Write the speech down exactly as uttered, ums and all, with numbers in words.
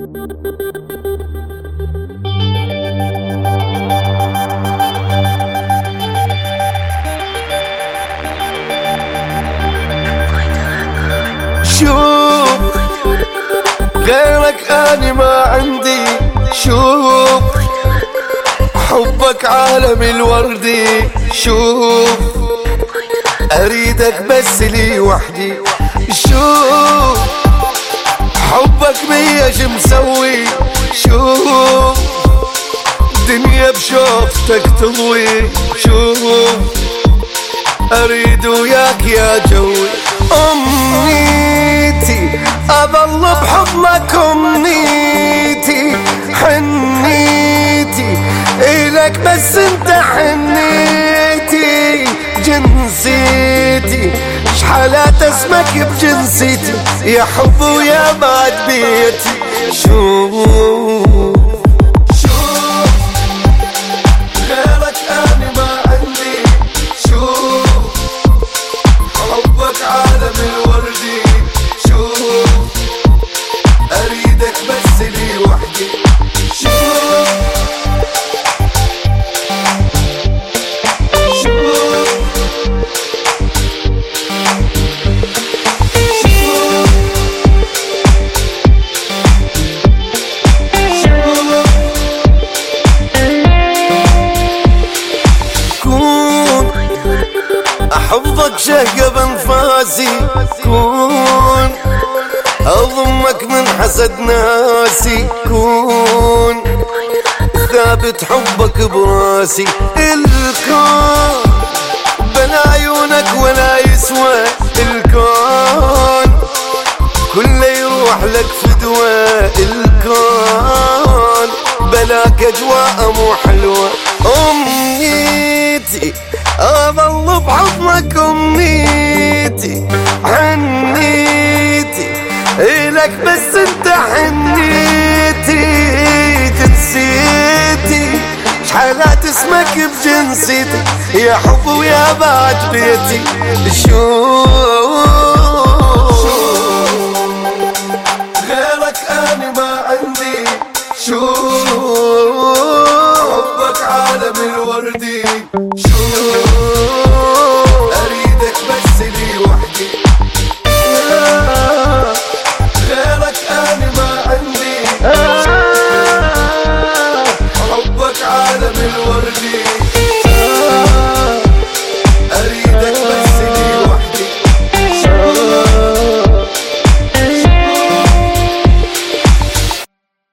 شوف غيرك أنا ما عندي، شوف حبك عالمي الوردي، شوف أريدك بس لي وحدي، شوف حبك بيا شو مسوي، شوف دنيا بشوفتك تضوي، شوف أريد وياك يا جوي. أمنيتي أظل بحضنك، أمنيتي حنيتي إلك بس انت حنيتي، جنسيتي شحالات اسمك بجنسيتي، يا حب ويا بعد بيتي. شوف أحفظك شهقة بانفاسي، كون أضمك من حسد ناسي، كون ثابت حبك براسي، الكون بلا عيونك ولا يسوى، الكون كله يروح لك فدوى، الكون بلاك أجواء مو حلوة. أمنيتي أظل بحضنك، أمنيتي حنيتي إلك بس انت حنيتي، جنسيتي شحالات اسمك بجنسيتي، يا حب ويا بعد بيتي. شوف